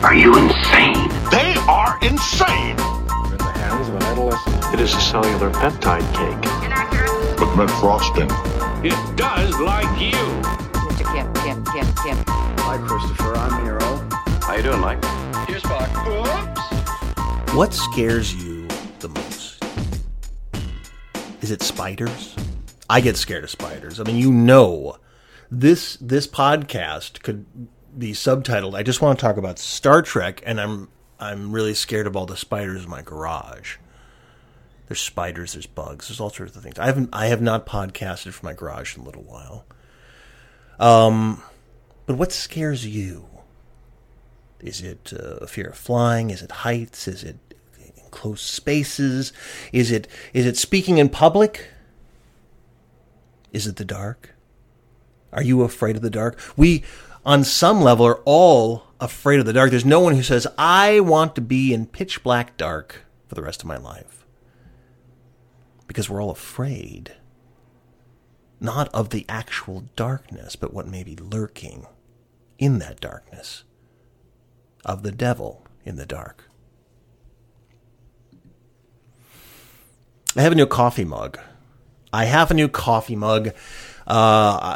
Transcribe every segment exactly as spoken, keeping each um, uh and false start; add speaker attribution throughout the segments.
Speaker 1: Are you insane?
Speaker 2: They are insane!
Speaker 3: In the hands of an adolescent.
Speaker 4: It is a cellular peptide cake.
Speaker 5: Inaccurate.
Speaker 2: With mint frosting.
Speaker 6: It does like you.
Speaker 5: Mister Kip, Kip, Kip, Kip.
Speaker 7: Hi, Christopher. I'm Nero.
Speaker 8: How you doing, Mike?
Speaker 6: Here's Spock. Oops.
Speaker 9: What scares you the most? Is it spiders? I get scared of spiders. I mean, you know, this this podcast could be subtitled, I just want to talk about Star Trek, and I'm I'm really scared of all the spiders in my garage. There's spiders, there's bugs, there's all sorts of things. I haven't I have not podcasted from my garage in a little while. Um, but what scares you? Is it uh, fear of flying? Is it heights? Is it enclosed spaces? Is it is it speaking in public? Is it the dark? Are you afraid of the dark? We, on some level, are all afraid of the dark. There's no one who says, I want to be in pitch black dark for the rest of my life. Because we're all afraid. Not of the actual darkness, but what may be lurking in that darkness. Of the devil in the dark. I have a new coffee mug. I have a new coffee mug. Uh,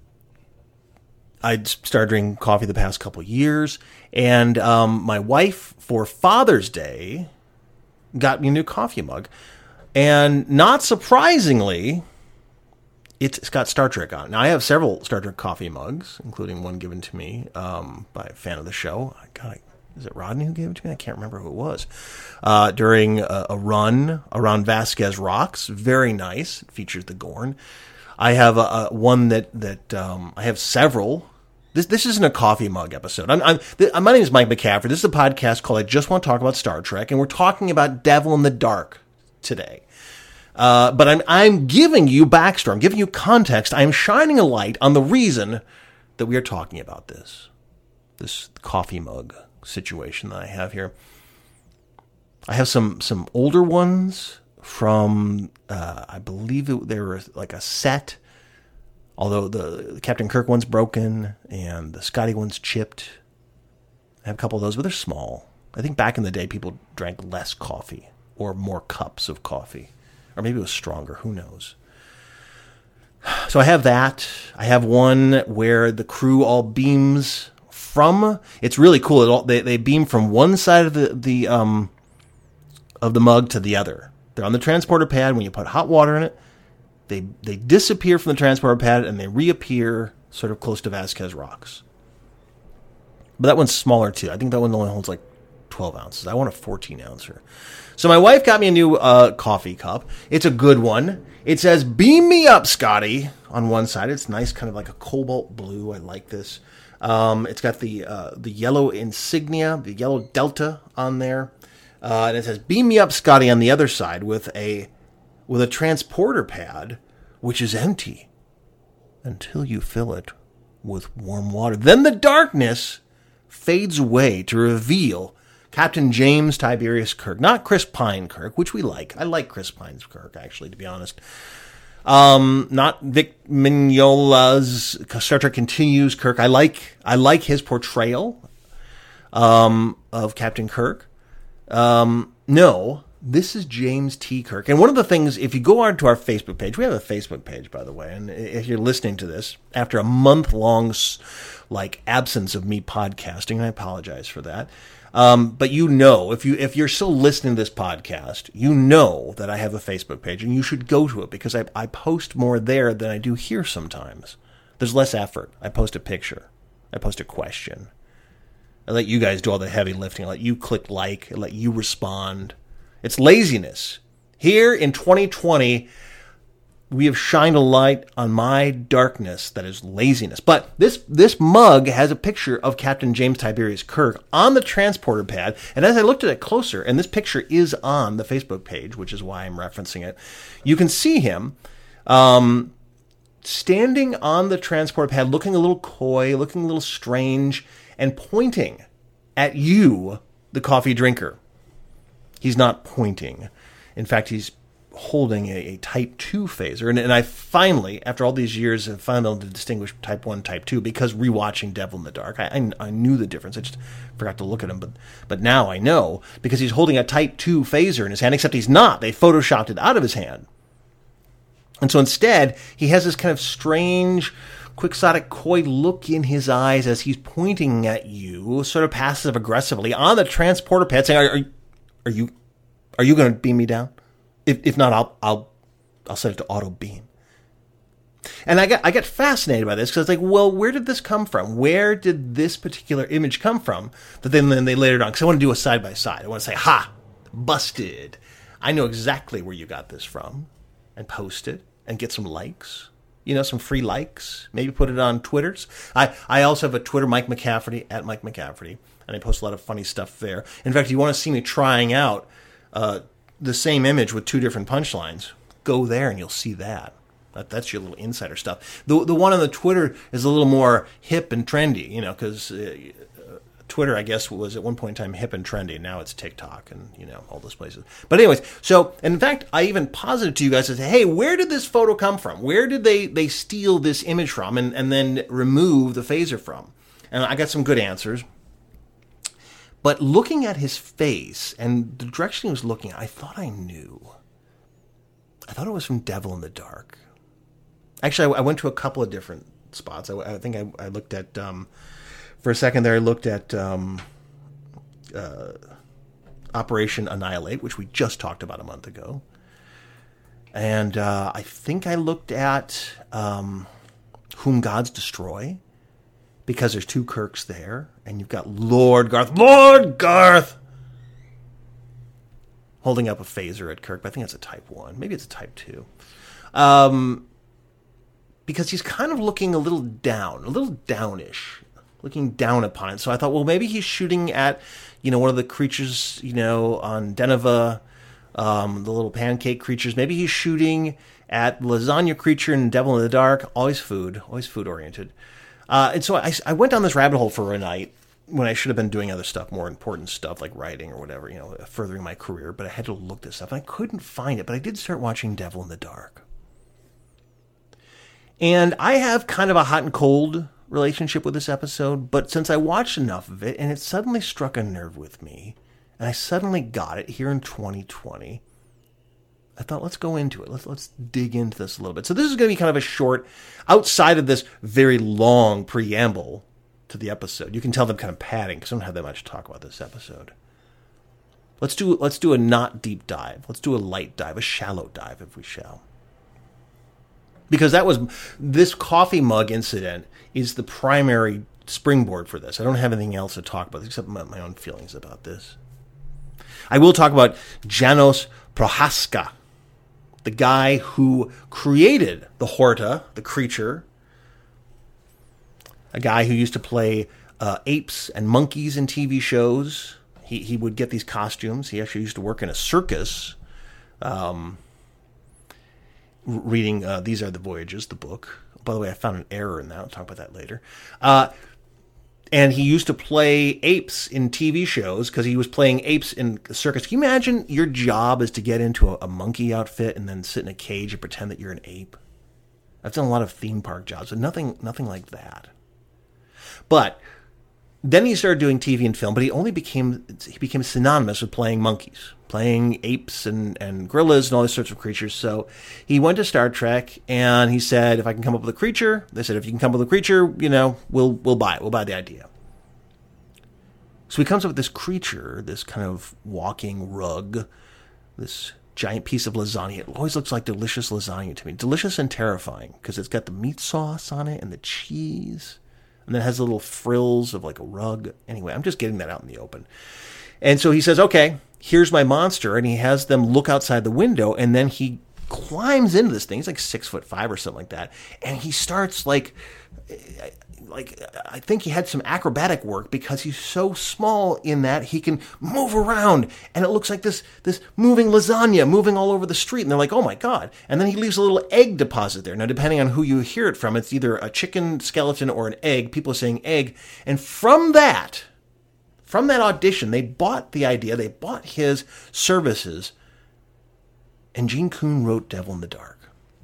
Speaker 9: I started drinking coffee the past couple years, and um, my wife, for Father's Day, got me a new coffee mug. And not surprisingly, it's got Star Trek on it. Now, I have several Star Trek coffee mugs, including one given to me um, by a fan of the show. God, is it Rodney who gave it to me? I can't remember who it was. Uh, during a, a run around Vasquez Rocks. Very nice. It features the Gorn. I have a, a one that, that um, I have several. This this isn't a coffee mug episode. I'm, I'm, th- my name is Mike McCaffrey. This is a podcast called I Just Want to Talk About Star Trek, and we're talking about Devil in the Dark today. Uh, but I'm I'm giving you backstory. I'm giving you context. I'm shining a light on the reason that we are talking about this. This coffee mug situation that I have here. I have some some older ones from, uh, I believe it, they were like a set. Although the, the Captain Kirk one's broken and the Scotty one's chipped. I have a couple of those, but they're small. I think back in the day, people drank less coffee or more cups of coffee. Or maybe it was stronger. Who knows? So I have that. I have one where the crew all beams from. It's really cool. It all, they they beam from one side of the the um of the mug to the other. They're on the transporter pad. When you put hot water in it, they they disappear from the transporter pad and they reappear sort of close to Vasquez Rocks. But that one's smaller too. I think that one only holds like twelve ounces. I want a fourteen ouncer. So my wife got me a new uh, coffee cup. It's a good one. It says, beam me up, Scotty, on one side. It's nice, kind of like a cobalt blue. I like this. Um, it's got the uh, the yellow insignia, the yellow delta on there. Uh, and it says, beam me up, Scotty, on the other side with a with a transporter pad, which is empty until you fill it with warm water. Then the darkness fades away to reveal Captain James Tiberius Kirk, not Chris Pine Kirk, which we like. I like Chris Pine's Kirk, actually, to be honest. Um, not Vic Mignola's Star Trek Continues Kirk. I like I like his portrayal um, of Captain Kirk. Um, no, this is James T. Kirk. And one of the things, if you go on to our Facebook page, we have a Facebook page, by the way, and if you're listening to this after a month-long like absence of me podcasting, I apologize for that. Um, but you know, if you if you're still listening to this podcast, you know that I have a Facebook page, and you should go to it because I I post more there than I do here sometimes. There's less effort. I post a picture. I post a question. I let you guys do all the heavy lifting. I let you click like. I let you respond. It's laziness. Here in twenty twenty, we have shined a light on my darkness that is laziness. But this this mug has a picture of Captain James Tiberius Kirk on the transporter pad. And as I looked at it closer, and this picture is on the Facebook page, which is why I'm referencing it, you can see him um, standing on the transporter pad, looking a little coy, looking a little strange, and pointing at you, the coffee drinker. He's not pointing. In fact, he's holding a, a Type two phaser. And, and I finally, after all these years, have finally been able to distinguish Type one, Type two, because rewatching Devil in the Dark, I, I, I knew the difference. I just forgot to look at him. But, but now I know, because he's holding a Type two phaser in his hand, except he's not. They photoshopped it out of his hand. And so instead, he has this kind of strange, quixotic, coy look in his eyes as he's pointing at you, sort of passive-aggressively, on the transporter pad, saying, "Are, are, are you, are you going to beam me down? If if not, I'll I'll I'll set it to auto beam." And I got I get fascinated by this, because it's like, well, where did this come from? Where did this particular image come from? That then then they later on, because I want to do a side by side. I want to say, "Ha, busted! I know exactly where you got this from," and post it and get some likes. You know, some free likes. Maybe put it on Twitters. I, I also have a Twitter, Mike McCafferty, at Mike McCafferty, and I post a lot of funny stuff there. In fact, if you want to see me trying out uh, the same image with two different punchlines, go there and you'll see that. that. That's your little insider stuff. The the one on the Twitter is a little more hip and trendy, you know, because uh, Twitter, I guess, was at one point in time hip and trendy. Now it's TikTok and, you know, all those places. But anyways, so, and in fact, I even posited to you guys, I said, hey, where did this photo come from? Where did they, they steal this image from and, and then remove the phaser from? And I got some good answers. But looking at his face and the direction he was looking at, I thought I knew. I thought it was from Devil in the Dark. Actually, I, I went to a couple of different spots. I, I think I, I looked at... Um, For a second there, I looked at um, uh, Operation Annihilate, which we just talked about a month ago. And uh, I think I looked at um, Whom Gods Destroy, because there's two Kirks there. And you've got Lord Garth. Lord Garth! Holding up a phaser at Kirk, but I think it's a Type one. Maybe it's a Type two. Um, because he's kind of looking a little down, a little downish. Looking down upon it. So I thought, well, maybe he's shooting at, you know, one of the creatures, you know, on Deneva, um, the little pancake creatures. Maybe he's shooting at lasagna creature in Devil in the Dark. Always food, always food oriented. Uh, and so I, I went down this rabbit hole for a night when I should have been doing other stuff, more important stuff like writing or whatever, you know, furthering my career. But I had to look this up and I couldn't find it. But I did start watching Devil in the Dark. And I have kind of a hot and cold relationship with this episode, but since I watched enough of it and it suddenly struck a nerve with me and I suddenly got it here in twenty twenty, I thought, let's go into it. Let's let's dig into this a little bit. So this is going to be kind of a short, outside of this very long preamble to the episode. You can tell them kind of padding because I don't have that much to talk about this episode. Let's do let's do a not deep dive. Let's do a light dive, a shallow dive, if we shall. Because that was, this coffee mug incident is the primary springboard for this. I don't have anything else to talk about except my, my own feelings about this. I will talk about Janos Prohaska, the guy who created the Horta, the creature, a guy who used to play uh, apes and monkeys in T V shows. He he would get these costumes. He actually used to work in a circus. Um... Reading uh, These Are the Voyages, the book. By the way, I found an error in that. I'll talk about that later. Uh, and he used to play apes in T V shows because he was playing apes in a circus. Can you imagine your job is to get into a, a monkey outfit and then sit in a cage and pretend that you're an ape? I've done a lot of theme park jobs, but nothing, nothing like that. But then he started doing T V and film, but he only became he became synonymous with playing monkeys, playing apes and, and gorillas and all these sorts of creatures. So he went to Star Trek and he said, if I can come up with a creature, they said, if you can come up with a creature, you know, we'll we'll buy it. We'll buy the idea. So he comes up with this creature, this kind of walking rug, this giant piece of lasagna. It always looks like delicious lasagna to me. Delicious and terrifying because it's got the meat sauce on it and the cheese. And then it has little frills of like a rug. Anyway, I'm just getting that out in the open. And so he says, okay, here's my monster. And he has them look outside the window. And then he climbs into this thing. He's like six foot five or something like that. And he starts like, like I think he had some acrobatic work because he's so small in that he can move around. And it looks like this, this moving lasagna moving all over the street. And they're like, oh my God. And then he leaves a little egg deposit there. Now, depending on who you hear it from, it's either a chicken skeleton or an egg. People are saying egg. And from that, from that audition, they bought the idea, they bought his services And Gene Coon wrote Devil in the Dark.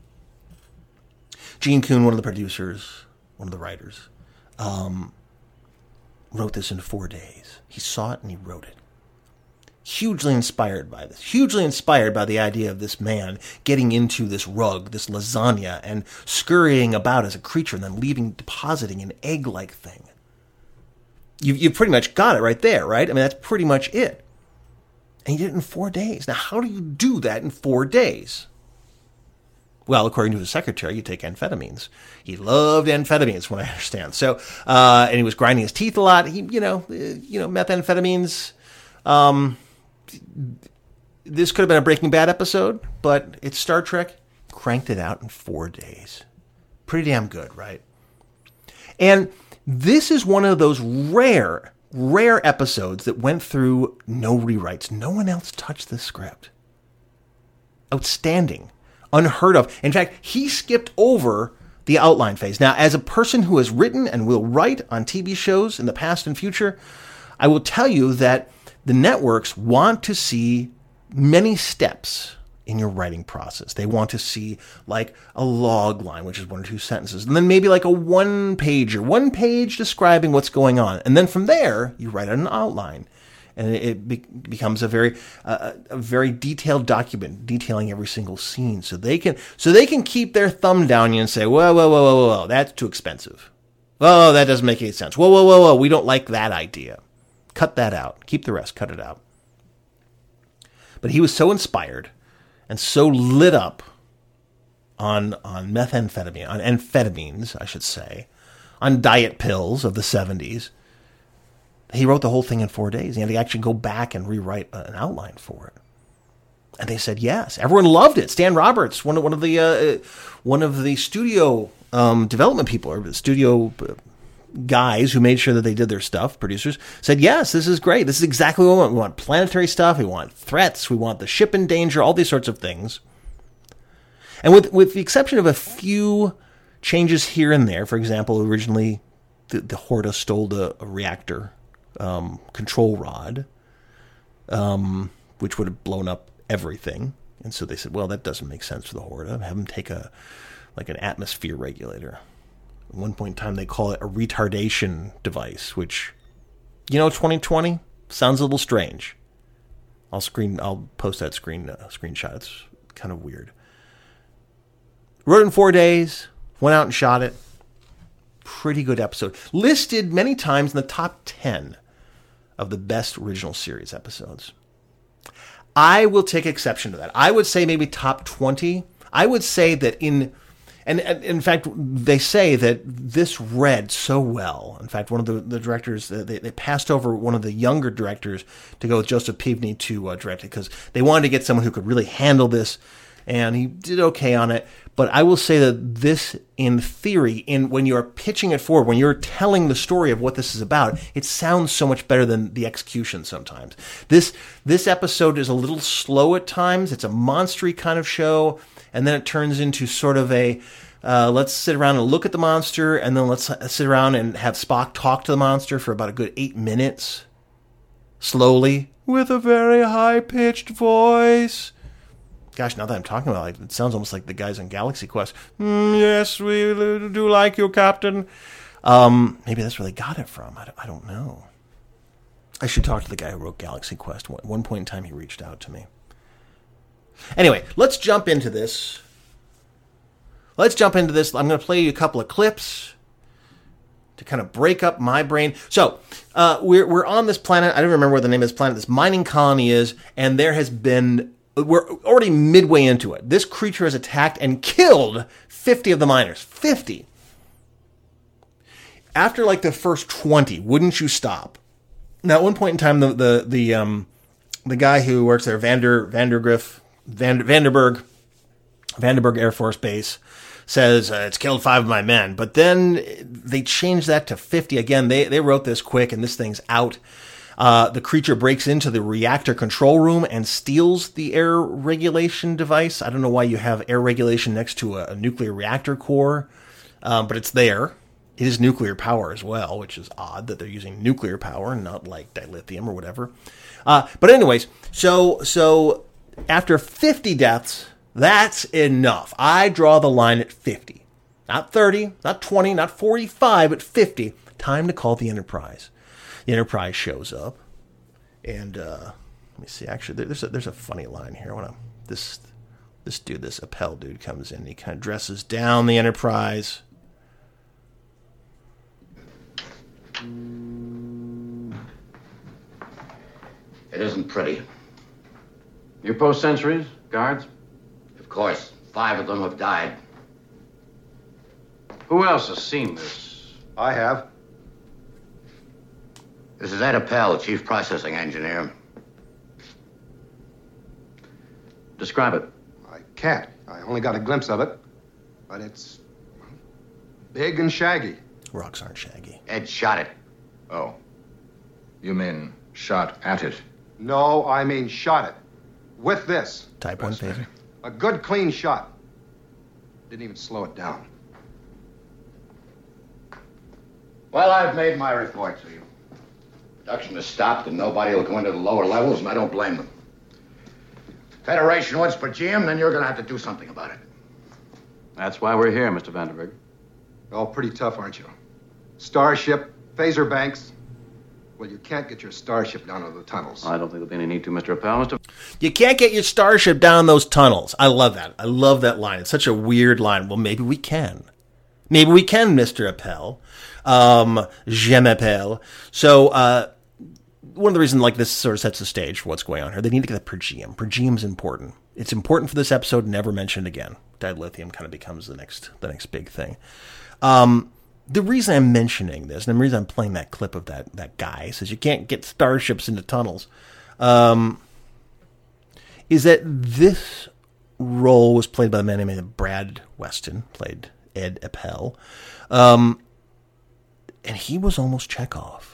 Speaker 9: Gene Coon, one of the producers, one of the writers, um, wrote this in four days. He saw it and he wrote it. Hugely inspired by this. Hugely inspired by the idea of this man getting into this rug, this lasagna, and scurrying about as a creature and then leaving, depositing an egg-like thing. You, you've pretty much got it right there, right? I mean, that's pretty much it. And he did it in four days. Now, how do you do that in four days? Well, according to his secretary, you take amphetamines. He loved amphetamines, from what I understand. So, uh, and he was grinding his teeth a lot. He, you know, uh, you know, methamphetamines. Um, this could have been a Breaking Bad episode, but it's Star Trek. Cranked it out in four days. Pretty damn good, right? And this is one of those rare, rare episodes that went through no rewrites. No one else touched the script. Outstanding. Unheard of. In fact, he skipped over the outline phase. Now, as a person who has written and will write on T V shows in the past and future, I will tell you that the networks want to see many steps in your writing process. They want to see like a log line, which is one or two sentences, and then maybe like a one pager, one page describing what's going on. And then from there, you write out an outline. And it be- becomes a very, uh, a very detailed document detailing every single scene, so they can, so they can keep their thumb down you and say, whoa, whoa, whoa, whoa, whoa, that's too expensive. Whoa, that doesn't make any sense. Whoa, whoa, whoa, whoa, we don't like that idea. Cut that out. Keep the rest. Cut it out. But he was so inspired and so lit up on on methamphetamine, on amphetamines, I should say, on diet pills of the seventies. He wrote the whole thing in four days. He had to actually go back and rewrite an outline for it. And they said yes. Everyone loved it. Stan Roberts, one of one of the uh, one of the studio um, development people, or the studio guys who made sure that they did their stuff, producers, said yes, this is great. This is exactly what we want. We want planetary stuff. We want threats. We want the ship in danger. All these sorts of things. And with with the exception of a few changes here and there, for example, originally the, the Horta stole the, a reactor um, control rod, um, which would have blown up everything. And so they said, well, that doesn't make sense for the Horta. Have them take a like an atmosphere regulator. At one point in time, they call it a retardation device, which, you know, twenty twenty sounds a little strange. I'll screen. I'll post that screen uh, screenshot. It's kind of weird. Wrote it in four days. Went out and shot it. Pretty good episode. Listed many times in the top ten of the best original series episodes. I will take exception to that. I would say maybe top twenty. I would say that in... And, and in fact, they say that this read so well. In fact, one of the, the directors, they, they passed over one of the younger directors to go with Joseph Pivney to uh, direct it because they wanted to get someone who could really handle this, and he did okay on it. But I will say that this, in theory, in when you're pitching it forward, when you're telling the story of what this is about, it sounds so much better than the execution sometimes. This this episode is a little slow at times. It's a monstery kind of show. And then it turns into sort of a, uh, let's sit around and look at the monster, and then let's sit around and have Spock talk to the monster for about a good eight minutes, slowly, with a very high-pitched voice. Gosh, now that I'm talking about it, it sounds almost like the guys on Galaxy Quest. Mm, yes, we do like you, Captain. Um, maybe that's where they got it from. I don't, I don't know. I should talk to the guy who wrote Galaxy Quest. At one point in time, he reached out to me. Anyway, let's jump into this. Let's jump into this. I'm going to play you a couple of clips to kind of break up my brain. So, uh, we're we're on this planet. I don't remember what the name of this planet, this mining colony is, and there has been, we're already midway into it. This creature has attacked and killed fifty of the miners. fifty. After like the first twenty, wouldn't you stop? Now, at one point in time, the the the um the guy who works there, Vander Vandergriff, Van, Vanderberg, Vandenberg Air Force Base, says uh, it's killed five of my men. But then they changed that to fifty. Again, they, they wrote this quick, and this thing's out. Uh, the creature breaks into the reactor control room and steals the air regulation device. I don't know why you have air regulation next to a, a nuclear reactor core, um, but it's there. It is nuclear power as well, which is odd that they're using nuclear power and not like dilithium or whatever. Uh, but anyways, so so... After fifty deaths, that's enough. I draw the line at fifty. Not thirty, not twenty, not forty-five, but fifty. Time to call the Enterprise. The Enterprise shows up. And uh, let me see. Actually, there's a, there's a funny line here. I want to... This, this dude, this Appel dude comes in. He kind of dresses down the Enterprise.
Speaker 1: It isn't pretty.
Speaker 4: You post sentries? Guards?
Speaker 1: Of course, five of them have died.
Speaker 4: Who else has seen this?
Speaker 7: I have.
Speaker 1: This is Ed Appel, Chief Processing Engineer.
Speaker 4: Describe it.
Speaker 7: I can't. I only got a glimpse of it. But it's big and shaggy.
Speaker 9: Rocks aren't shaggy.
Speaker 1: Ed shot it.
Speaker 3: Oh. You mean shot at it?
Speaker 7: No, I mean shot it. With this.
Speaker 9: Type one phaser.
Speaker 7: A good, clean shot. Didn't even slow it down.
Speaker 1: Well, I've made my report to you. Production has stopped and nobody will go into the lower levels, and I don't blame them. Federation wants per diem, then you're going to have to do something about it.
Speaker 4: That's why we're here, Mister Vanderberg.
Speaker 7: All pretty tough, aren't you? Starship, phaser banks. Well, you can't get your starship down into the tunnels.
Speaker 4: I don't think there'll be any need to, Mister Appel. Mister
Speaker 9: You can't get your starship down those tunnels. I love that. I love that line. It's such a weird line. Well, maybe we can. Maybe we can, Mister Appel. Um, je m'appelle. So, uh, one of the reasons like this sort of sets the stage for what's going on here, they need to get the per diem. Per diem is important. It's important for this episode, never mentioned again. Dilithium kind of becomes the next the next big thing. Um, the reason I'm mentioning this, and the reason I'm playing that clip of that that guy says you can't get starships into tunnels, um, is that this role was played by the man named Brad Weston, played Ed Appel, um, and he was almost Chekhov.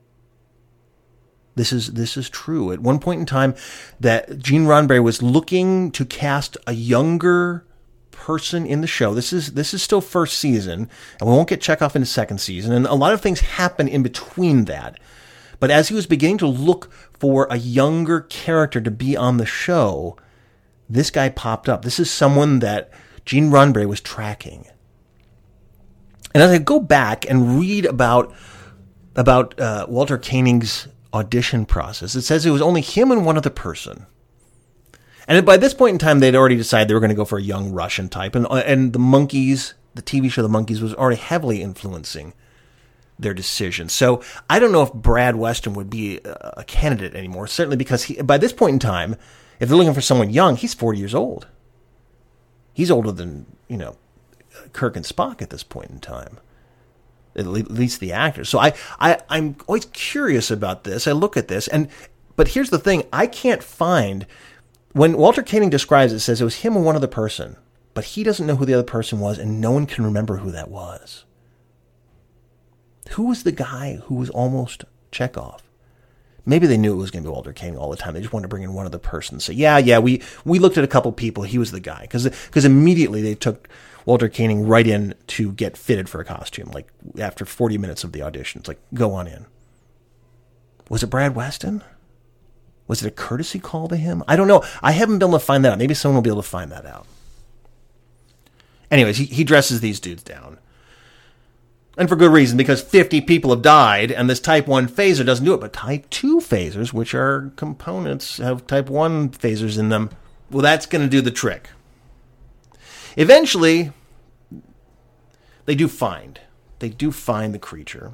Speaker 9: This is this is true. At one point in time, that Gene Roddenberry was looking to cast a younger person in the show. This is this is still first season, and we won't get Chekhov in the second season. And a lot of things happen in between that. But as he was beginning to look for a younger character to be on the show, this guy popped up. This is someone that Gene Roddenberry was tracking. And as I go back and read about about uh, Walter Koenig's audition process, it says it was only him and one other person. And by this point in time, they'd already decided they were going to go for a young Russian type. And, and the Monkees, the T V show The Monkees, was already heavily influencing their decision. So I don't know if Brad Weston would be a, a candidate anymore, certainly because he, by this point in time, if they're looking for someone young, he's forty years old. He's older than, you know, Kirk and Spock at this point in time. At least the actors. So I, I, I'm always curious about this. I look at this, and but here's the thing. I can't find, when Walter Koenig describes it, it says it was him and one other person, but he doesn't know who the other person was, and no one can remember who that was. Who was the guy who was almost Chekhov? Maybe they knew it was going to be Walter Koenig all the time. They just wanted to bring in one other person and say, yeah, yeah, we, we looked at a couple people. He was the guy. Because because immediately they took Walter Koenig right in to get fitted for a costume. Like after forty minutes of the audition, it's like, go on in. Was it Brad Weston? Was it a courtesy call to him? I don't know. I haven't been able to find that out. Maybe someone will be able to find that out. Anyways, he, he dresses these dudes down. And for good reason, because fifty people have died, and this Type one phaser doesn't do it. But Type two phasers, which are components, have Type one phasers in them. Well, that's going to do the trick. Eventually, they do find. They do find the creature.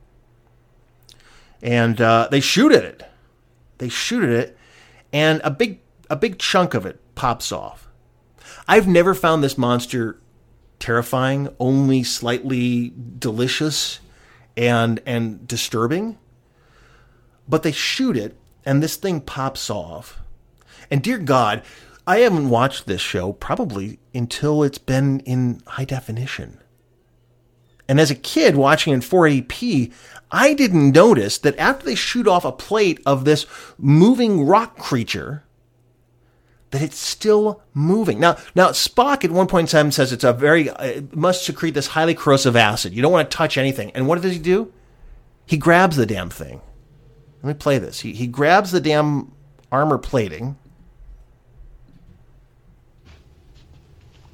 Speaker 9: And uh, they shoot at it. They shoot at it, and a big a big chunk of it pops off. I've never found this monster terrifying, only slightly delicious and and disturbing. But they shoot it, and this thing pops off. And dear God, I haven't watched this show probably until it's been in high definition. And as a kid watching in four eighty p, I didn't notice that after they shoot off a plate of this moving rock creature, that it's still moving. Now, now Spock at one point in time says it's a very, it must secrete this highly corrosive acid. You don't want to touch anything. And what does he do? He grabs the damn thing. Let me play this. He, he grabs the damn armor plating,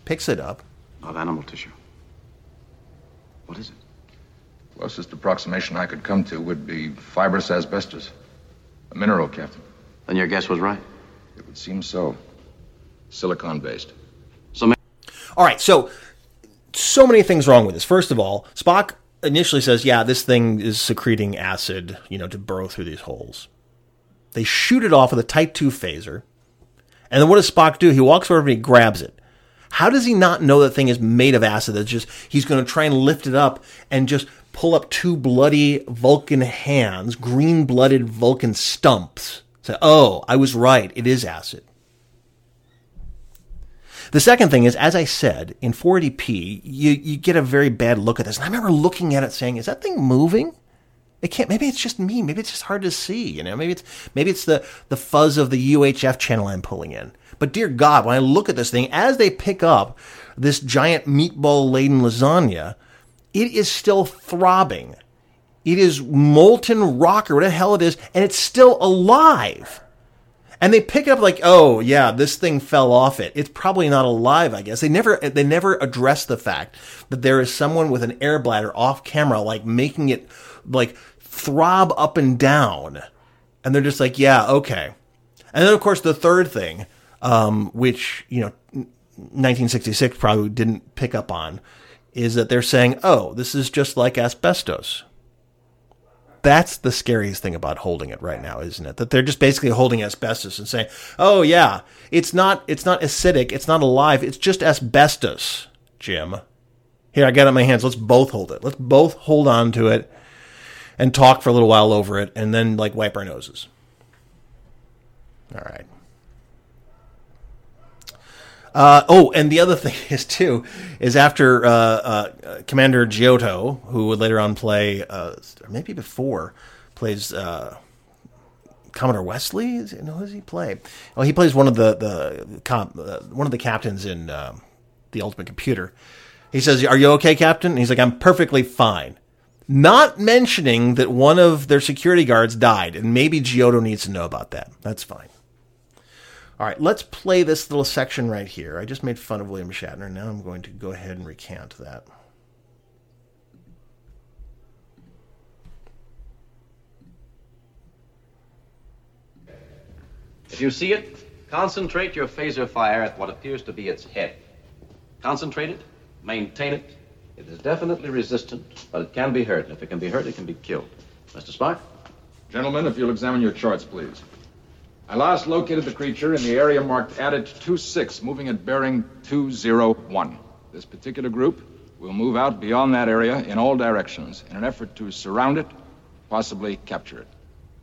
Speaker 9: picks it up.
Speaker 4: Of animal tissue. What is it?
Speaker 3: Closest approximation I could come to would be fibrous asbestos. A mineral, Captain.
Speaker 4: Then your guess was right.
Speaker 3: It would seem so. Silicon-based.
Speaker 4: So, ma-
Speaker 9: All right, so so many things wrong with this. First of all, Spock initially says, yeah, this thing is secreting acid, you know, to burrow through these holes. They shoot it off with a Type two phaser. And then what does Spock do? He walks over and he grabs it. How does he not know that thing is made of acid? That's just, he's going to try and lift it up and just pull up two bloody Vulcan hands, green-blooded Vulcan stumps. Say, oh, I was right. It is acid. The second thing is, as I said, in four eighty p, you, you get a very bad look at this. And I remember looking at it saying, is that thing moving? It can't, maybe it's just me. Maybe it's just hard to see, you know, maybe it's, maybe it's the, the fuzz of the U H F channel I'm pulling in. But dear God, when I look at this thing, as they pick up this giant meatball-laden lasagna, it is still throbbing. It is molten rock or whatever the hell it is, and it's still alive. And they pick it up like, oh yeah, this thing fell off it. It's probably not alive, I guess. They never, they never address the fact that there is someone with an air bladder off camera, like making it like throb up and down. And they're just like, yeah, okay. And then of course the third thing, um, which, you know, nineteen sixty-six probably didn't pick up on, is that they're saying, oh, this is just like asbestos. That's the scariest thing about holding it right now, isn't it? That they're just basically holding asbestos and saying, oh yeah, it's not, it's not acidic, it's not alive, it's just asbestos, Jim. Here, I got it in my hands, let's both hold it. Let's both hold on to it and talk for a little while over it and then like wipe our noses. All right. Uh, oh, and the other thing is, too, is after uh, uh, Commander Giotto, who would later on play, uh, or maybe before, plays uh, Commodore Wesley. Is it, no, who does he play? Oh, he plays one of the the comp, uh, one of the captains in uh, The Ultimate Computer. He says, "Are you okay, Captain?" And he's like, "I'm perfectly fine." Not mentioning that one of their security guards died, and maybe Giotto needs to know about that. That's fine. All right, let's play this little section right here. I just made fun of William Shatner. Now I'm going to go ahead and recant that.
Speaker 4: If you see it, concentrate your phaser fire at what appears to be its head. Concentrate it, maintain it. It is definitely resistant, but it can be hurt. If it can be hurt, it can be killed. Mister Spock?
Speaker 3: Gentlemen, if you'll examine your charts, please. I last located the creature in the area marked Addit two six, moving at bearing two zero one. This particular group will move out beyond that area in all directions in an effort to surround it, possibly capture it.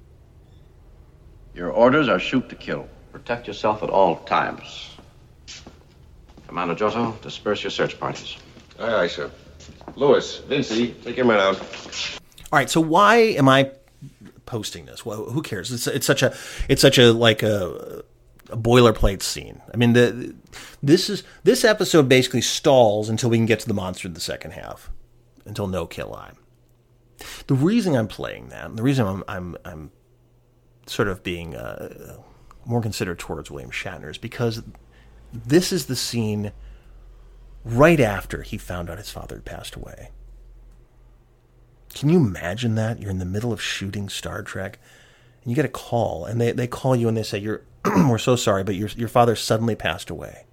Speaker 4: Your orders are shoot to kill. Protect yourself at all times. Commander Giotto, disperse your search parties.
Speaker 2: Aye, aye, sir. Lewis, Vinci, take your men out.
Speaker 9: All right, so why am I posting this? Well, who cares? It's it's such a it's such a like a, a boilerplate scene. I mean, the this is this episode basically stalls until we can get to the monster in the second half, until No Kill Eye. The reason I'm playing that, and the reason I'm I'm I'm sort of being uh, more considerate towards William Shatner is because this is the scene right after he found out his father had passed away. Can you imagine that? You're in the middle of shooting Star Trek, and you get a call, and they, they call you and they say, "You're we're so sorry, but your your father suddenly passed away."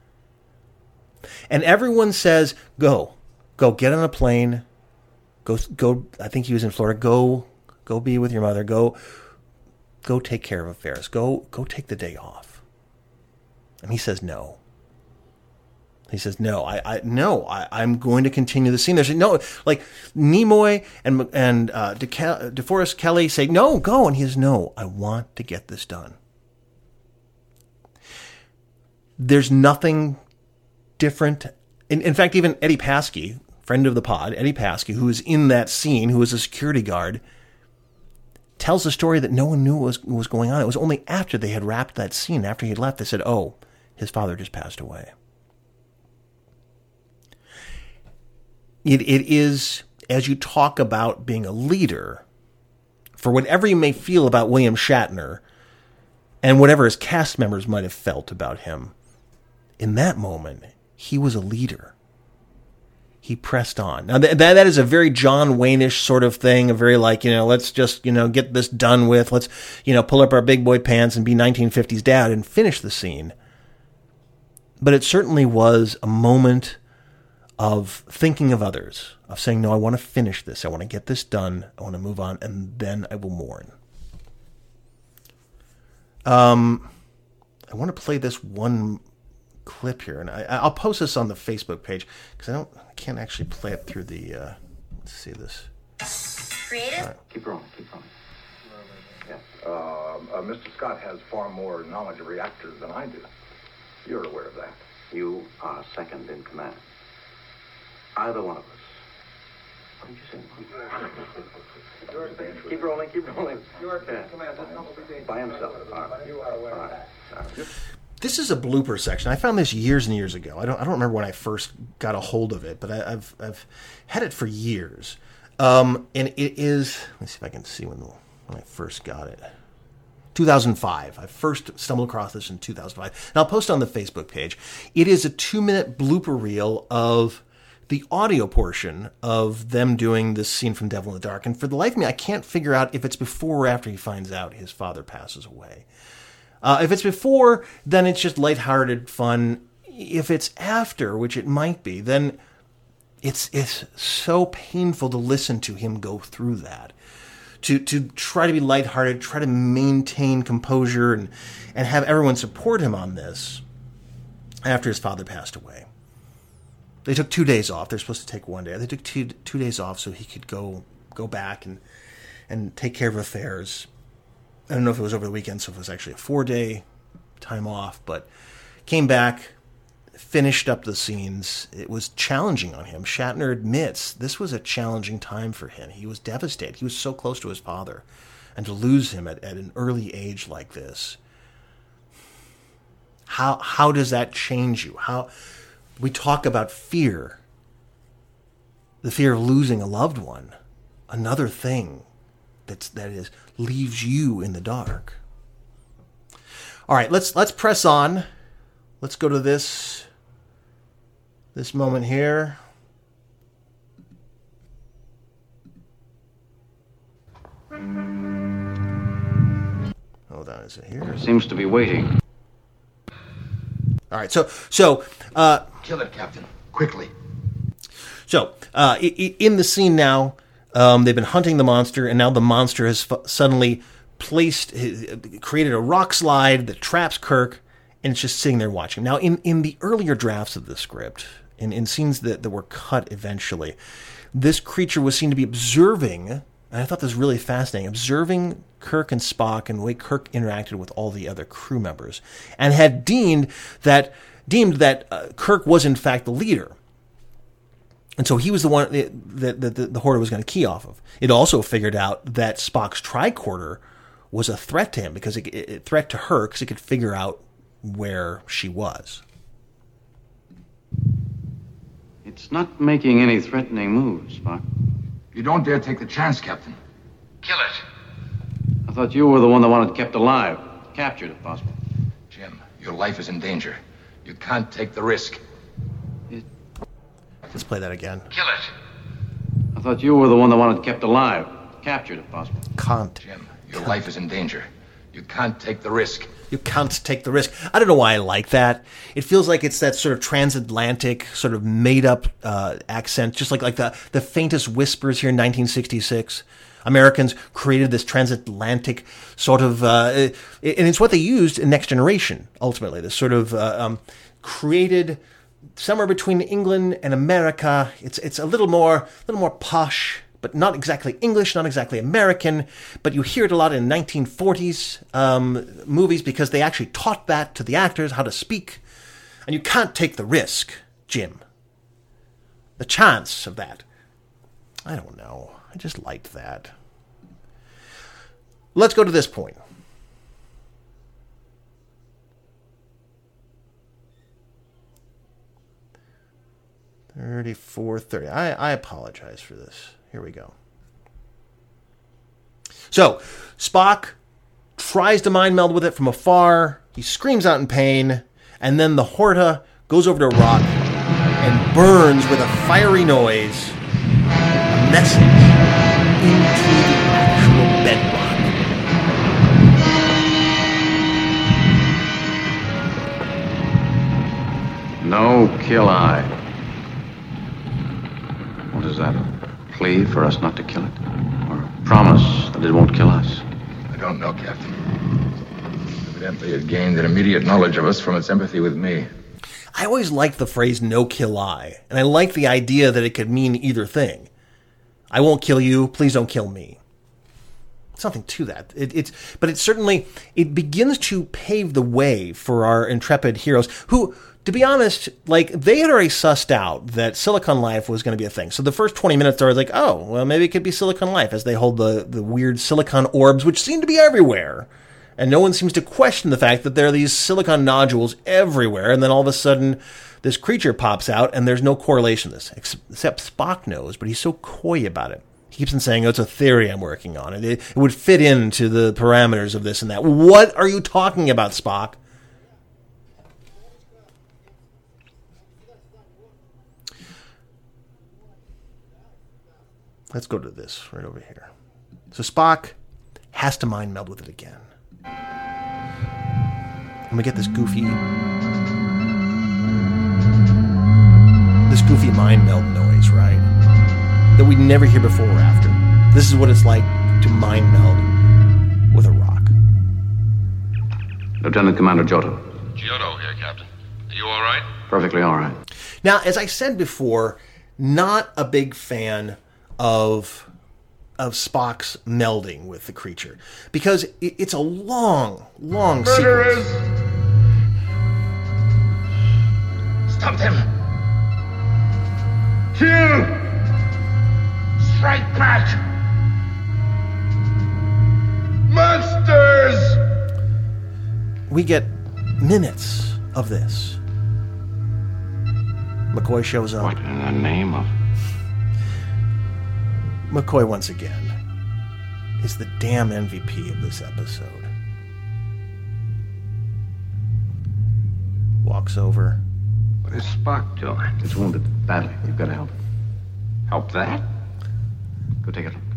Speaker 9: And everyone says, "Go, go, get on a plane, go, go." I think he was in Florida. Go, go be with your mother. Go, go take care of affairs. Go, go take the day off. And he says no. He says, no, I, I no, I, I'm going to continue the scene. There's no, like, Nimoy and and uh, De DeForest Kelley say, no, go. And he says, no, I want to get this done. There's nothing different. In, in fact, even Eddie Paskey, friend of the pod, Eddie Paskey, who is in that scene, who is a security guard, tells a story that no one knew was, was going on. It was only after they had wrapped that scene, after he had left, they said, oh, his father just passed away. It it is, as you talk about being a leader, for whatever you may feel about William Shatner, and whatever his cast members might have felt about him, in that moment, he was a leader. He pressed on. Now, that, that is a very John Wayne-ish sort of thing, a very like, you know, let's just, you know, get this done with. Let's, you know, pull up our big boy pants and be nineteen fifties dad and finish the scene. But it certainly was a moment of thinking of others, of saying, no, I want to finish this. I want to get this done. I want to move on, and then I will mourn. Um, I want to play this one clip here, and I, I'll post this on the Facebook page because I don't, I can't actually play it through the. Uh, let's see this.
Speaker 8: Creative.
Speaker 1: Right. Keep rolling. Keep rolling. Yeah. Uh, uh, Mister Scott has far more knowledge of reactors than I do. You're aware of that.
Speaker 8: You are second in command. Either one of us. What did you say? Keep rolling. Keep rolling. You are second in command. This one will be dangerous. By himself. All right. You are aware of that. All right.
Speaker 9: This is a blooper section. I found this years and years ago. I don't I don't remember when I first got a hold of it, but I, I've I've had it for years. Um, and it is. Let's see if I can see when when I first got it. two thousand five. I first stumbled across this in two thousand five. And I'll post it on the Facebook page. It is a two-minute blooper reel of the audio portion of them doing this scene from Devil in the Dark. And for the life of me, I can't figure out if it's before or after he finds out his father passes away. Uh, if it's before, then it's just lighthearted fun. If it's after, which it might be, then it's it's so painful to listen to him go through that. To to try to be lighthearted, try to maintain composure, and, and have everyone support him on this after his father passed away. They took two days off. They're supposed to take one day. They took two two days off so he could go go back and and take care of affairs. I don't know if it was over the weekend, so if it was actually a four-day time off, but came back, finished up the scenes. It was challenging on him. Shatner admits this was a challenging time for him. He was devastated. He was so close to his father. And to lose him at, at an early age like this, how how does that change you? How we talk about fear, the fear of losing a loved one, another thing that's that is leaves you in the dark. All right, let's let's press on. Let's go to this this moment here. Hold on, is it here?
Speaker 8: Seems to be waiting.
Speaker 9: All right, so so uh,
Speaker 1: kill it, Captain, quickly.
Speaker 9: So uh, in the scene now, um, they've been hunting the monster, and now the monster has f- suddenly placed, created a rock slide that traps Kirk, and it's just sitting there watching. Now, in, in the earlier drafts of the script, in, in scenes that, that were cut eventually, this creature was seen to be observing, and I thought this was really fascinating, observing Kirk and Spock and the way Kirk interacted with all the other crew members, and had deemed that deemed that uh, Kirk was in fact the leader. And so he was the one that, that the, the Horta was going to key off of. It also figured out that Spock's tricorder was a threat to him, because it, it, it threat to her because it could figure out where she was.
Speaker 8: It's not making any threatening moves, Spock.
Speaker 1: You don't dare take the chance, Captain. Kill it.
Speaker 8: I thought you were the one that wanted kept alive. Captured, if possible.
Speaker 1: Jim, your life is in danger. You can't take the risk.
Speaker 8: It...
Speaker 9: Let's play that again.
Speaker 1: Kill it.
Speaker 8: I thought you were the one that wanted kept alive. Captured, if possible.
Speaker 9: Can't.
Speaker 1: Jim, your life is in danger. You can't take the risk.
Speaker 9: You can't take the risk. I don't know why I like that. It feels like it's that sort of transatlantic, sort of made-up uh, accent, just like, like the, the faintest whispers here in nineteen sixty-six. Americans created this transatlantic sort of, uh, and it's what they used in Next Generation, ultimately. This sort of uh, um, created somewhere between England and America. It's it's a little more, a little more posh, but not exactly English, not exactly American. But you hear it a lot in nineteen forties um, movies, because they actually taught that to the actors, how to speak. And you can't take the risk, Jim. The chance of that. I don't know. I just liked that. Let's go to this point. thirty-four thirty. I, I apologize for this. Here we go. So, Spock tries to mind meld with it from afar. He screams out in pain. And then the Horta goes over to a rock burns with a fiery noise, a message into the actual bedrock.
Speaker 8: No kill I. What is that? A plea for us not to kill it? Or a promise that it won't kill us?
Speaker 3: I don't know, Captain. Evidently, it gained an immediate knowledge of us from its empathy with me.
Speaker 9: I always liked the phrase no kill I, and I like the idea that it could mean either thing. I won't kill you, please don't kill me. Something to that. It, it's, but it certainly, it begins to pave the way for our intrepid heroes who, to be honest, like, they had already sussed out that Silicon Life was going to be a thing. So the first twenty minutes are like, oh, well, maybe it could be Silicon Life, as they hold the, the weird silicon orbs, which seem to be everywhere. And no one seems to question the fact that there are these silicon nodules everywhere. And then all of a sudden, this creature pops out, and there's no correlation to this, except Spock knows, but he's so coy about it. He keeps on saying, oh, it's a theory I'm working on. It, it would fit into the parameters of this and that. What are you talking about, Spock? Let's go to this right over here. So Spock has to mind meld with it again. And we get this goofy, this goofy mind meld noise, right? That we'd never hear before or after. This is what it's like to mind meld with a rock.
Speaker 8: Lieutenant Commander Giotto.
Speaker 2: Giotto here, Captain. Are you all right?
Speaker 8: Perfectly all right.
Speaker 9: Now, as I said before, not a big fan of of Spock's melding with the creature, because it, it's a long, long
Speaker 6: Murderers!
Speaker 9: sequence.
Speaker 6: Stop them! Kill! Strike back! Monsters!
Speaker 9: We get minutes of this. McCoy shows up.
Speaker 8: What in the name of...
Speaker 9: McCoy, once again, is the damn M V P of this episode. Walks over.
Speaker 8: What is Spock doing? It's wounded badly. You've got to help. Help that? Go take a look.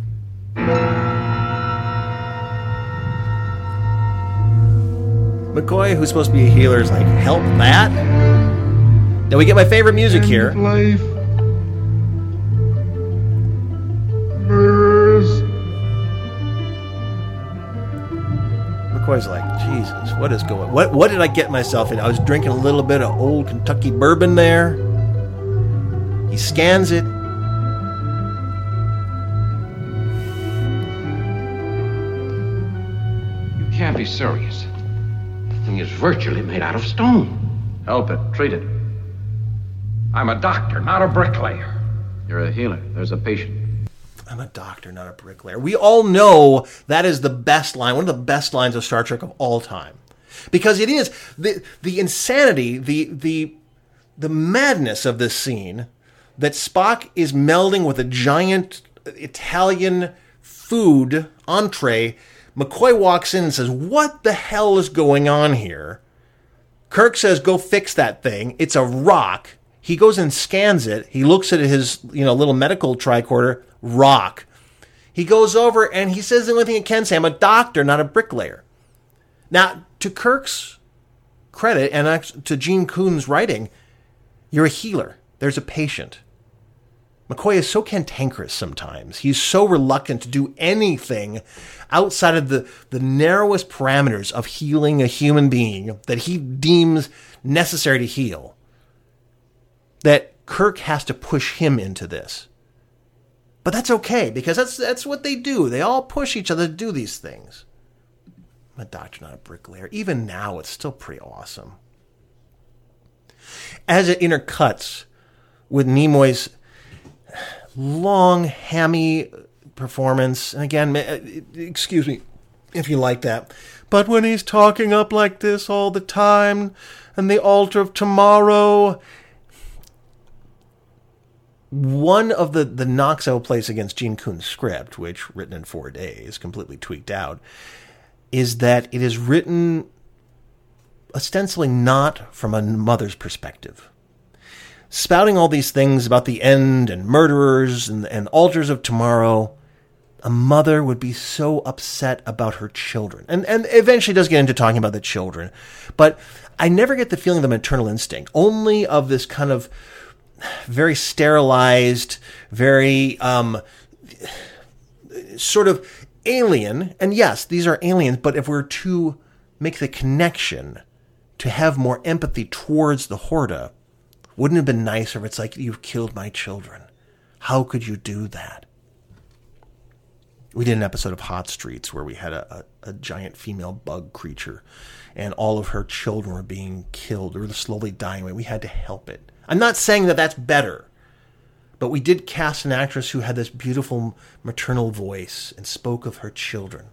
Speaker 9: McCoy, who's supposed to be a healer, is like, help that? Now we get my favorite music here.
Speaker 6: Life. Murderers.
Speaker 9: McCoy's like, Jesus, what is going? What what did I get myself in? I was drinking a little bit of old Kentucky bourbon there. He scans it.
Speaker 8: You can't be serious. The thing is virtually made out of stone. Help it. Treat it. I'm a doctor, not a bricklayer. You're a healer. There's a patient.
Speaker 9: I'm a doctor, not a bricklayer. We all know that is the best line, one of the best lines of Star Trek of all time. Because it is the the insanity, the the the madness of this scene that Spock is melding with a giant Italian food entree. McCoy walks in and says, "What the hell is going on here?" Kirk says, "Go fix that thing. It's a rock." He goes and scans it. He looks at his, you know, little medical tricorder. Rock. He goes over and he says the only thing he can say, I'm a doctor, not a bricklayer. Now, to Kirk's credit and to Gene Kuhn's writing, you're a healer. There's a patient. McCoy is so cantankerous sometimes. He's so reluctant to do anything outside of the, the narrowest parameters of healing a human being that he deems necessary to heal, that Kirk has to push him into this. But that's okay, because that's that's what they do. They all push each other to do these things. I'm a doctor, not a bricklayer. Even now, it's still pretty awesome. As it intercuts with Nimoy's long, hammy performance, and again, excuse me if you like that, but when he's talking up like this all the time, and the altar of tomorrow... One of the, the knocks I will place against Gene Kuhn's script, which, written in four days, completely tweaked out, is that it is written ostensibly not from a mother's perspective. spouting all these things about the end and murderers and, and altars of tomorrow, a mother would be so upset about her children. And, and eventually does get into talking about the children. But I never get the feeling of the maternal instinct, only of this kind of very sterilized, very um, sort of alien. And yes, these are aliens, but if we're to make the connection, to have more empathy towards the Horta, wouldn't it have been nicer if it's like, you've killed my children? How could you do that? We did an episode of Hot Streets where we had a, a, a giant female bug creature and all of her children were being killed or slowly dying away. We had to help it. I'm not saying that that's better, but we did cast an actress who had this beautiful maternal voice and spoke of her children.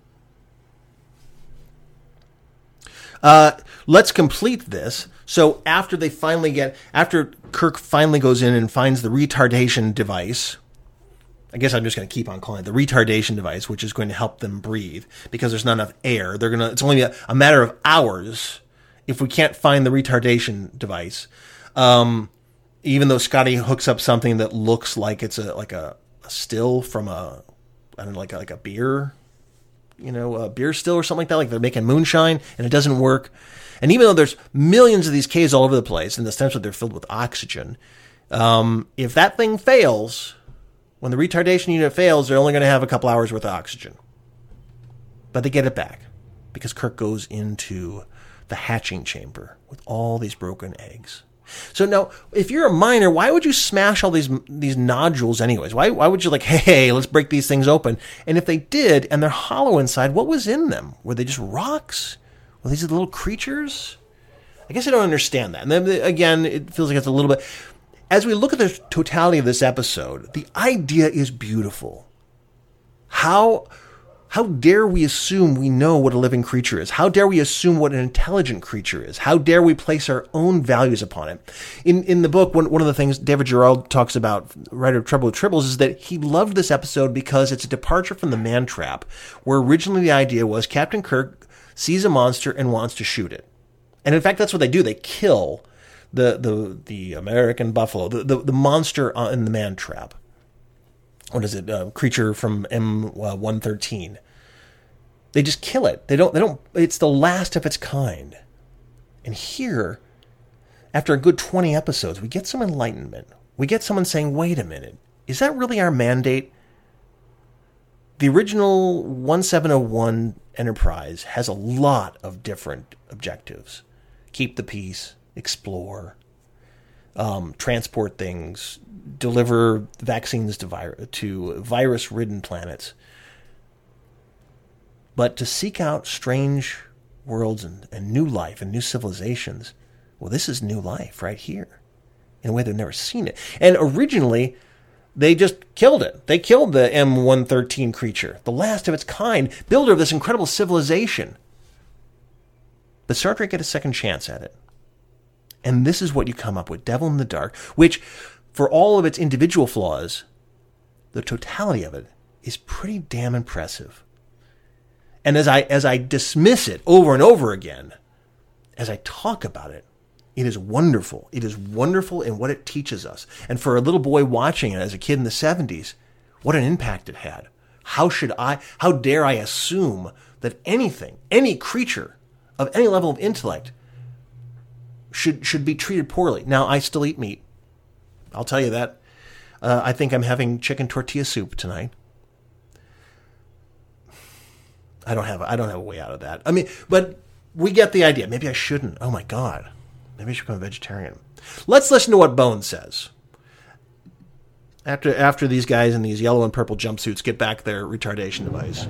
Speaker 9: Uh, let's complete this. So after they finally get, after Kirk finally goes in and finds the retardation device, I guess I'm just going to keep on calling it the retardation device, which is going to help them breathe because there's not enough air. They're going to, it's only a, a matter of hours if we can't find the retardation device. Um, even though Scotty hooks up something that looks like it's a, like a, a still from a, I don't know, like a, like a beer, you know, a beer still or something like that. Like they're making moonshine and it doesn't work. And even though there's millions of these caves all over the place and essentially they're filled with oxygen, um, if that thing fails, when the retardation unit fails, they're only going to have a couple hours worth of oxygen. But they get it back because Kirk goes into the hatching chamber with all these broken eggs. So now, if you're a miner, why would you smash all these these nodules anyways? Why why would you like, hey, let's break these things open? And if they did, and they're hollow inside, what was in them? Were they just rocks? Were these little creatures? I guess I don't understand that. And then again, it feels like it's a little bit... As we look at the totality of this episode, the idea is beautiful. How how dare we assume we know what a living creature is? How dare we assume what an intelligent creature is? How dare we place our own values upon it? In in the book, one, one of the things David Gerald talks about, writer of Trouble with Tribbles, is that he loved this episode because it's a departure from the man trap, where originally the idea was Captain Kirk sees a monster and wants to shoot it. And in fact, that's what they do. They kill the the the American buffalo, the the, the monster in the man trap. What is it? Uh, creature from M one thirteen. They just kill it. They don't. They don't. It's the last of its kind. And here, after a good twenty episodes, we get some enlightenment. We get someone saying, "Wait a minute, is that really our mandate?" The original seventeen oh one Enterprise has a lot of different objectives: keep the peace, explore, um, transport things, deliver vaccines to, vir- to virus-ridden planets. But to seek out strange worlds and, and new life and new civilizations, well, this is new life right here in a way they've never seen it. And originally, they just killed it. They killed the M one thirteen creature, the last of its kind, builder of this incredible civilization. But Star Trek get a second chance at it. And this is what you come up with, Devil in the Dark, which, for all of its individual flaws, the totality of it is pretty damn impressive. And as I as I dismiss it over and over again, as I talk about it, it is wonderful. It is wonderful in what it teaches us. And for a little boy watching it as a kid in the seventies, what an impact it had. How should I, how dare I assume that anything, any creature of any level of intellect should should be treated poorly? Now, I still eat meat. I'll tell you that. Uh, I think I'm having chicken tortilla soup tonight. I don't have I don't have a way out of that. I mean, but we get the idea. Maybe I shouldn't. Oh my God. Maybe I should become a vegetarian. Let's listen to what Bones says. After after these guys in these yellow and purple jumpsuits get back their retardation device.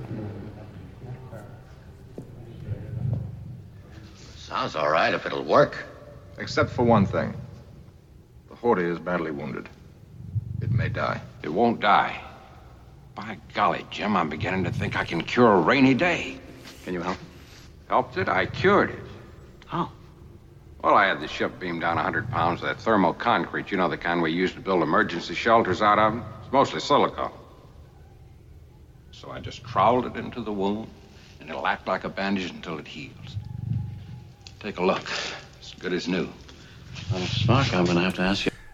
Speaker 1: Sounds all right if it'll work.
Speaker 3: Except for one thing. The Horta is badly wounded. It may die.
Speaker 8: It won't die. By golly, Jim, I'm beginning to think I can cure a rainy day.
Speaker 7: Can you help?
Speaker 8: Helped it? I cured it.
Speaker 7: How?
Speaker 8: Well, I had the ship beam down one hundred pounds of that thermal concrete. You know, the kind we use to build emergency shelters out of? It's mostly silicone. So I just troweled it into the wound, and it'll act like a bandage until it heals. Take a look. It's good as new.
Speaker 4: Well, Spock, I'm going to have to ask you.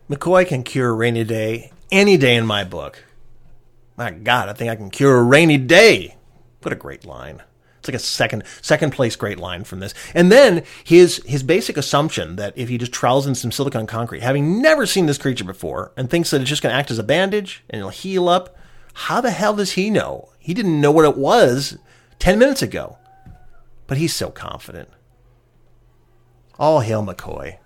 Speaker 9: McCoy can cure a rainy day any day in my book. My God, I think I can cure a rainy day. What a great line. It's like a second second place great line from this. And then his his basic assumption that if he just trowels in some silicon concrete, having never seen this creature before, and thinks that it's just going to act as a bandage and it'll heal up, how the hell does he know? He didn't know what it was ten minutes ago. But he's so confident. All hail McCoy.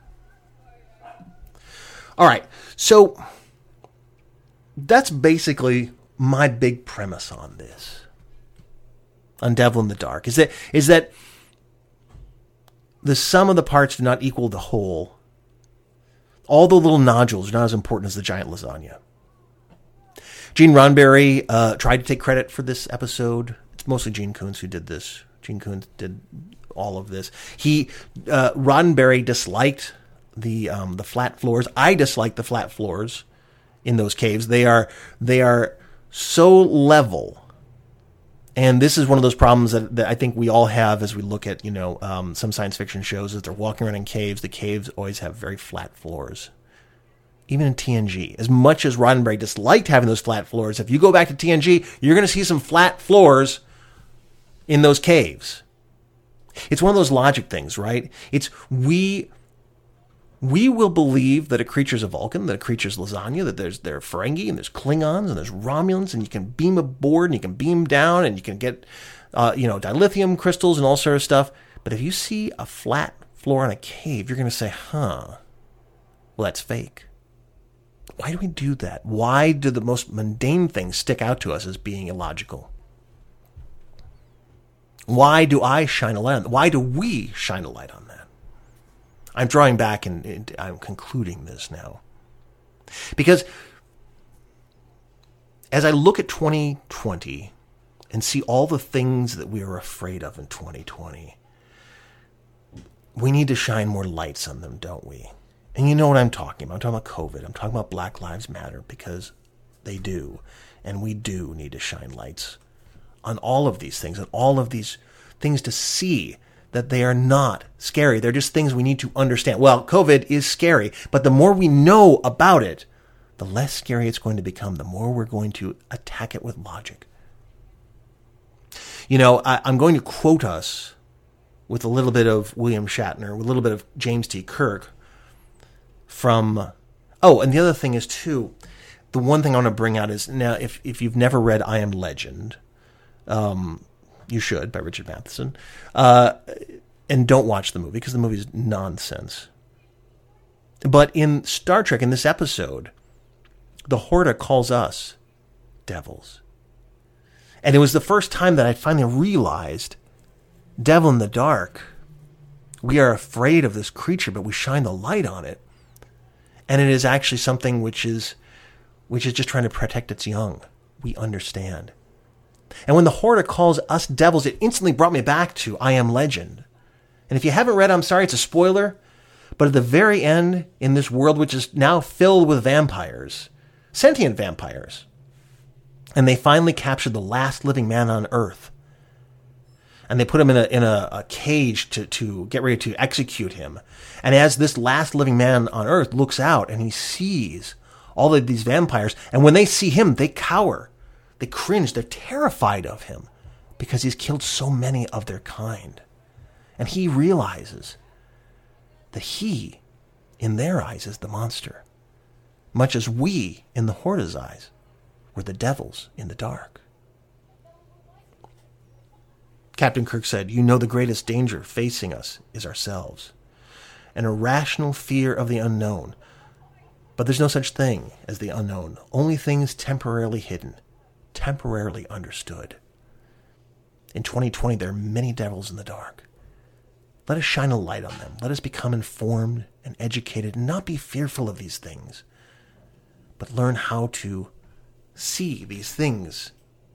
Speaker 9: All right, so that's basically my big premise on this, on Devil in the Dark, is that is that the sum of the parts do not equal the whole. All the little nodules are not as important as the giant lasagna. Gene Roddenberry uh, tried to take credit for this episode. It's mostly Gene Coons who did this. Gene Coons did all of this. He uh, Roddenberry disliked the um, the flat floors. I dislike the flat floors in those caves. They are they are so level, and this is one of those problems that, that I think we all have as we look at you know um, some science fiction shows. As they're walking around in caves, the caves always have very flat floors. Even in T N G, as much as Roddenberry disliked having those flat floors, if you go back to T N G, you're going to see some flat floors in those caves. It's one of those logic things, right? It's we we will believe that a creature's a Vulcan, that a creature's lasagna, that there's there are Ferengi and there's Klingons and there's Romulans, and you can beam aboard and you can beam down and you can get uh, you know dilithium crystals and all sort of stuff. But if you see a flat floor in a cave, you're going to say, "Huh, well that's fake." Why do we do that? Why do the most mundane things stick out to us as being illogical? Why do I shine a light on that? Why do we shine a light on that? I'm drawing back and, and I'm concluding this now. Because as I look at twenty twenty and see all the things that we are afraid of in twenty twenty, we need to shine more lights on them, don't we? And you know what I'm talking about. I'm talking about COVID. I'm talking about Black Lives Matter, because they do. And we do need to shine lights on all of these things, and all of these things to see that they are not scary. They're just things we need to understand. Well, COVID is scary, but the more we know about it, the less scary it's going to become, the more we're going to attack it with logic. You know, I, I'm going to quote us with a little bit of William Shatner, with a little bit of James T. Kirk from... Oh, and the other thing is, too, the one thing I want to bring out is, now, if, if you've never read I Am Legend, um, you should, by Richard Matheson, uh, and don't watch the movie, because the movie is nonsense. But in Star Trek, in this episode, the Horta calls us devils. And it was the first time that I finally realized, Devil in the Dark, we are afraid of this creature, but we shine the light on it. And it is actually something which is which is just trying to protect its young. We understand. And when the Horta calls us devils, it instantly brought me back to I Am Legend. And if you haven't read, I'm sorry, it's a spoiler, but at the very end, in this world which is now filled with vampires, sentient vampires, and they finally captured the last living man on Earth, and they put him in a in a, a cage to, to get ready to execute him. And as this last living man on Earth looks out and he sees all of these vampires, and when they see him, they cower. They cringe. They're terrified of him because he's killed so many of their kind. And he realizes that he, in their eyes, is the monster, much as we, in the Horta's eyes, were the devils in the dark. Captain Kirk said, "You know the greatest danger facing us is ourselves. An irrational fear of the unknown. But there's no such thing as the unknown. Only things temporarily hidden, temporarily understood. In twenty twenty, there are many devils in the dark. Let us shine a light on them. Let us become informed and educated and not be fearful of these things, but learn how to see these things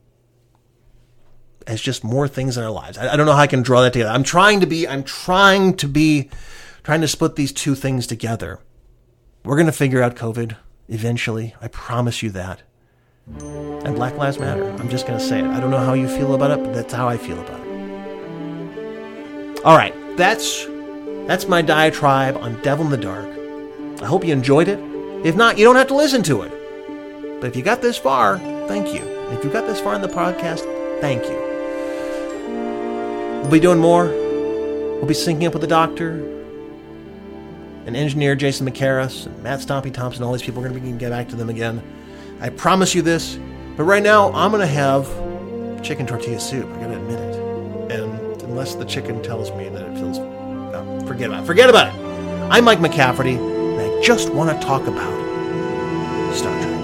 Speaker 9: as just more things in our lives." I, I don't know how I can draw that together. I'm trying to be, I'm trying to be, trying to split these two things together. We're going to figure out COVID eventually. I promise you that. And Black Lives Matter. I'm just going to say it. I don't know how you feel about it, but that's how I feel about it. All right. That's, that's my diatribe on Devil in the Dark. I hope you enjoyed it. If not, you don't have to listen to it. But if you got this far, thank you. If you got this far in the podcast, thank you. We'll be doing more. We'll be syncing up with the doctor and engineer Jason McCarris and Matt Stompy Thompson. All these people are going to be get back to them again. I promise you this. But right now, I'm going to have chicken tortilla soup. I got to admit it. And unless the chicken tells me that it feels... Oh, forget about it. Forget about it. I'm Mike McCafferty, and I just want to talk about Star Trek.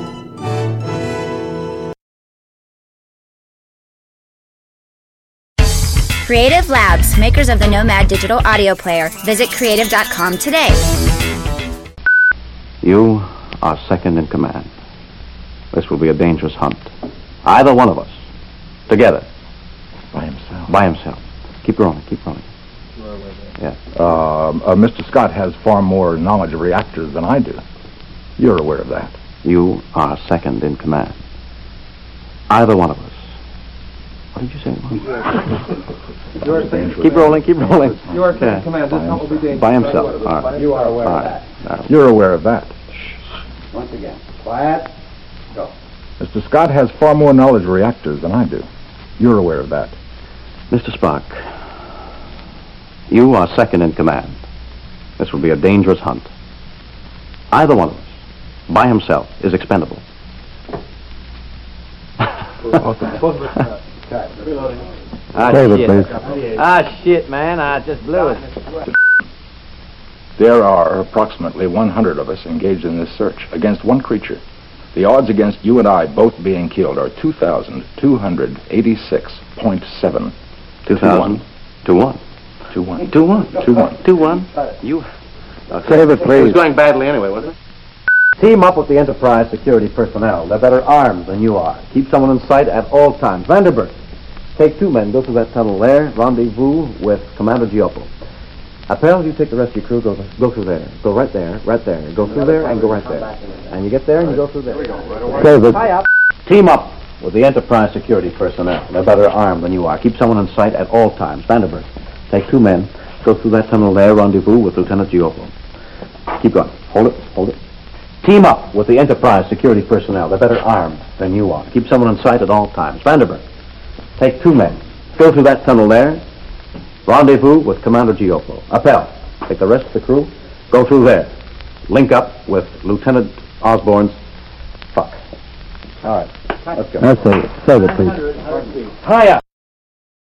Speaker 10: Creative Labs, makers of the Nomad digital audio player. Visit creative dot com today.
Speaker 11: You are second in command. This will be a dangerous hunt. Either one of us. Together.
Speaker 12: By himself.
Speaker 11: By himself. Keep rolling, keep rolling. Yes.
Speaker 12: Uh, uh, Mister Scott has far more knowledge of reactors than I do. You're aware of that.
Speaker 11: You are second in command. Either one of us. What did you say? Keep rolling, keep rolling.
Speaker 13: You are second in command. This hunt will be dangerous.
Speaker 11: By himself. All right.
Speaker 13: You are aware
Speaker 11: All
Speaker 13: of
Speaker 11: right.
Speaker 13: that.
Speaker 12: You're aware of that.
Speaker 13: Once again. Quiet. Go.
Speaker 12: Mister Scott has far more knowledge of reactors than I do. You're aware of that.
Speaker 11: Mister Spock, you are second in command. This will be a dangerous hunt. Either one of us, by himself, is expendable.
Speaker 14: Ah,
Speaker 12: David,
Speaker 14: shit.
Speaker 12: please.
Speaker 14: Ah, shit, man. I just blew it.
Speaker 12: There are approximately one hundred of us engaged in this search against one creature. The odds against you and I both being killed are two thousand two hundred eighty-six point seven.
Speaker 11: two thousand? Two one.
Speaker 12: Two one.
Speaker 11: Two one.
Speaker 12: Two one.
Speaker 11: Two one. You... Okay.
Speaker 12: Save it, please.
Speaker 11: It was going badly anyway, wasn't it?
Speaker 14: Team up with the Enterprise security personnel. They're better armed than you are. Keep someone in sight at all times. Vanderbilt, take two men, go through that tunnel there, rendezvous with Commander Gioppo. Appel, you take the rest of your crew, go, go through there. Go right there, right there. Go through there and go right there. And you get there and you go through there.
Speaker 12: Save it.
Speaker 14: Team up with the Enterprise security personnel. They're better armed than you are. Keep someone in sight at all times. Vanderbilt, take two men, go through that tunnel there, rendezvous with Lieutenant Gioppo. Keep going. Hold it, hold it. Team up with the Enterprise security personnel. They're better armed than you are. Keep someone in sight at all times. Vanderbilt, take two men, go through that tunnel there, rendezvous with Commander Gioppo. Appel, take the rest of the crew, go through there. Link up with Lieutenant Osborne's... Fuck. All right, let's go.
Speaker 12: That's it. Save it, please.
Speaker 14: Hiya!